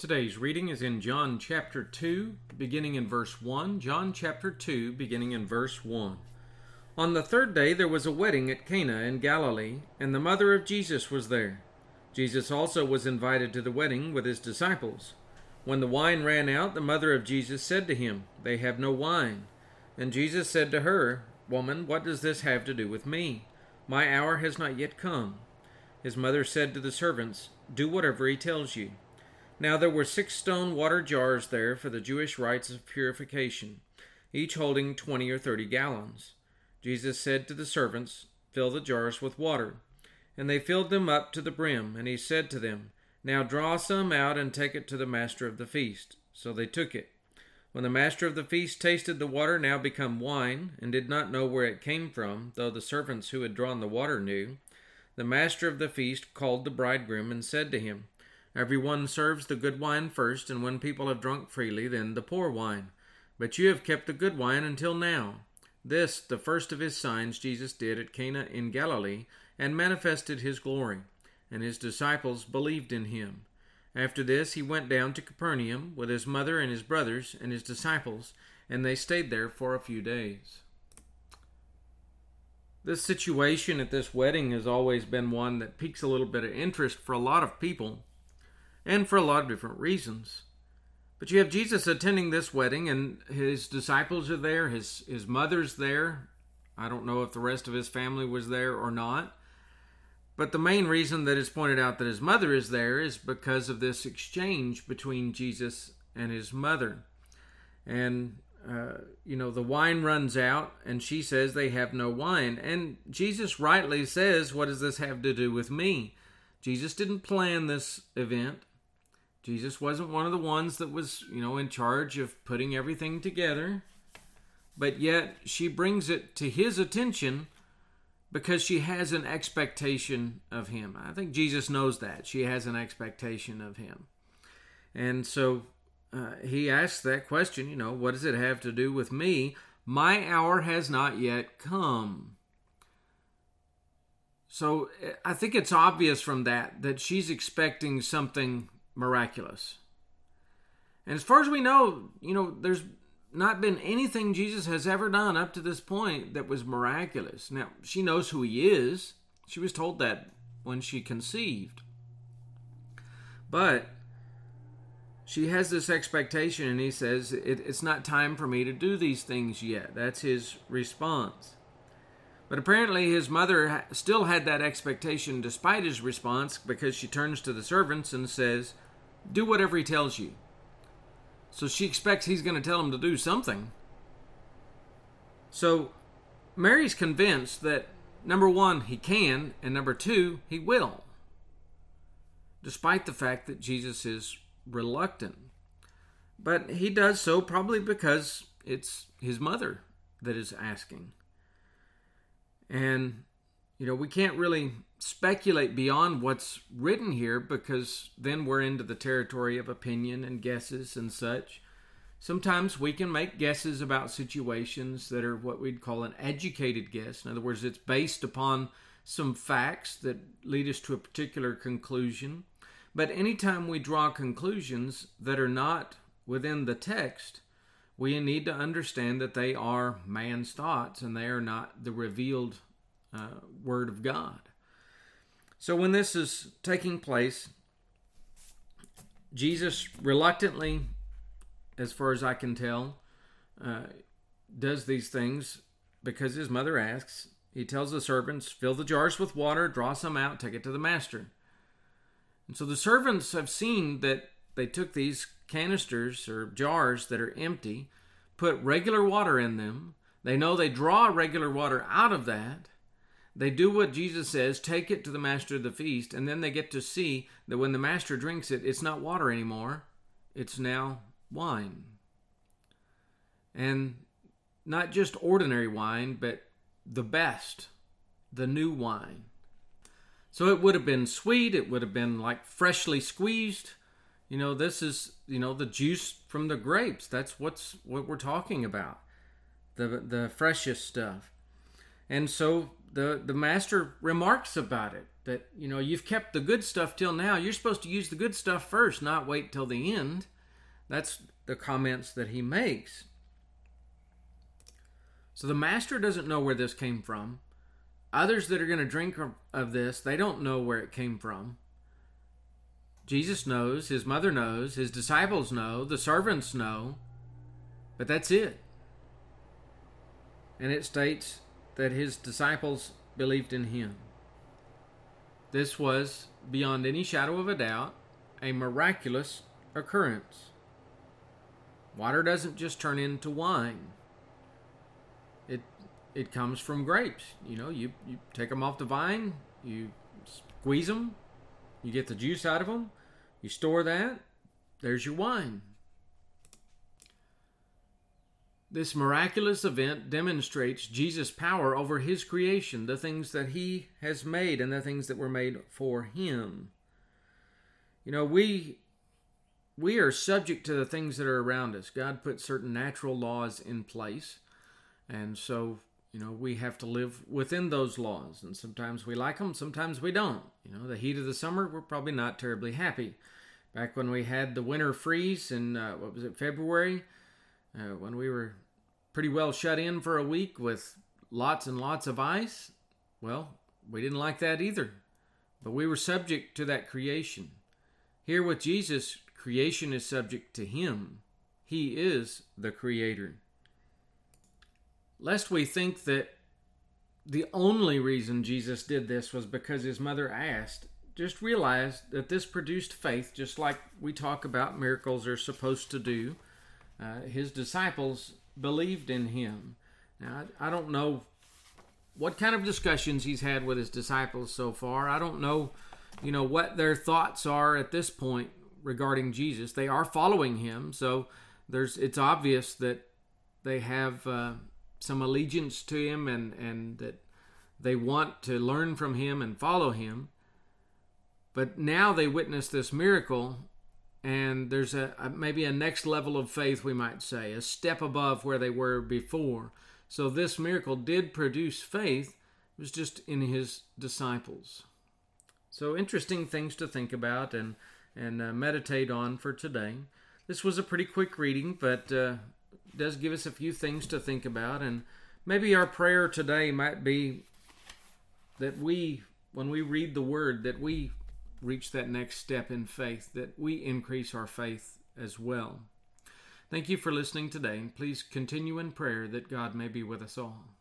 Today's reading is in John chapter 2, beginning in verse 1. John chapter 2, beginning in verse 1. On the third day there was a wedding at Cana in Galilee, and the mother of Jesus was there. Jesus also was invited to the wedding with his disciples. When the wine ran out, the mother of Jesus said to him, "They have no wine." And Jesus said to her, "Woman, what does this have to do with me? My hour has not yet come." His mother said to the servants, "Do whatever he tells you." Now there were 6 stone water jars there for the Jewish rites of purification, each holding 20 or 30 gallons. Jesus said to the servants, "Fill the jars with water." And they filled them up to the brim, and he said to them, "Now draw some out and take it to the master of the feast." So they took it. When the master of the feast tasted the water now become wine, and did not know where it came from, though the servants who had drawn the water knew, the master of the feast called the bridegroom and said to him, "Everyone serves the good wine first, and when people have drunk freely, then the poor wine. But you have kept the good wine until now." This, the first of his signs, Jesus did at Cana in Galilee, and manifested his glory, and his disciples believed in him. After this he went down to Capernaum with his mother and his brothers and his disciples, and they stayed there for a few days. This situation at this wedding has always been one that piques a little bit of interest for a lot of people, and for a lot of different reasons. But you have Jesus attending this wedding, and his disciples are there, his mother's there. I don't know if the rest of his family was there or not. But the main reason that is pointed out that his mother is there is because of this exchange between Jesus and his mother. And, the wine runs out, and she says they have no wine. And Jesus rightly says, "What does this have to do with me?" Jesus didn't plan this event. Jesus wasn't one of the ones that was, in charge of putting everything together. But yet she brings it to his attention because she has an expectation of him. I think Jesus knows that. She has an expectation of him. And so he asks that question, what does it have to do with me? My hour has not yet come. So I think it's obvious from that she's expecting something miraculous. And as far as we know, there's not been anything Jesus has ever done up to this point that was miraculous. Now, she knows who he is. She was told that when she conceived. But she has this expectation, and he says, it's not time for me to do these things yet. That's his response. But apparently his mother still had that expectation despite his response, because she turns to the servants and says, "Do whatever he tells you." So she expects he's going to tell him to do something. So Mary's convinced that, number one, he can, and number two, he will, despite the fact that Jesus is reluctant. But he does so probably because it's his mother that is asking. And, we can't really speculate beyond what's written here, because then we're into the territory of opinion and guesses and such. Sometimes we can make guesses about situations that are what we'd call an educated guess. In other words, it's based upon some facts that lead us to a particular conclusion. But anytime we draw conclusions that are not within the text, we need to understand that they are man's thoughts and they are not the revealed Word of God. So when this is taking place, Jesus reluctantly, as far as I can tell, does these things because his mother asks. He tells the servants, "Fill the jars with water, draw some out, take it to the master." And so the servants have seen that they took these canisters or jars that are empty, put regular water in them. They know they draw regular water out of that. They do what Jesus says, take it to the master of the feast, and then they get to see that when the master drinks it, it's not water anymore. It's now wine. And not just ordinary wine, but the best, the new wine. So it would have been sweet. It would have been like freshly squeezed. This is, the juice from the grapes. That's what we're talking about. The freshest stuff. And so the master remarks about it. that, you've kept the good stuff till now. You're supposed to use the good stuff first, not wait till the end. That's the comments that he makes. So the master doesn't know where this came from. Others that are going to drink of this, they don't know where it came from. Jesus knows, his mother knows, his disciples know, the servants know, but that's it. And it states that his disciples believed in him. This was, beyond any shadow of a doubt, a miraculous occurrence. Water doesn't just turn into wine. It comes from grapes. You take them off the vine, you squeeze them, you get the juice out of them, you store that, there's your wine. This miraculous event demonstrates Jesus' power over his creation, the things that he has made and the things that were made for him. We are subject to the things that are around us. God put certain natural laws in place, and so we have to live within those laws, and sometimes we like them, sometimes we don't. The heat of the summer, we're probably not terribly happy. Back when we had the winter freeze in, February, when we were pretty well shut in for a week with lots and lots of ice, well, we didn't like that either. But we were subject to that creation. Here with Jesus, creation is subject to him. He is the creator. Lest we think that the only reason Jesus did this was because his mother asked, just realize that this produced faith, just like we talk about miracles are supposed to do. His disciples believed in him. Now, I don't know what kind of discussions he's had with his disciples so far. I don't know, what their thoughts are at this point regarding Jesus. They are following him, so it's obvious that they have some allegiance to him and that they want to learn from him and follow him. But now they witness this miracle, and there's maybe a next level of faith, we might say, a step above where they were before. So this miracle did produce faith. It was just in his disciples. So interesting things to think about and meditate on for today. This was a pretty quick reading, but does give us a few things to think about. And maybe our prayer today might be that when we read the Word, that we reach that next step in faith, that we increase our faith as well. Thank you for listening today, and please continue in prayer that God may be with us all.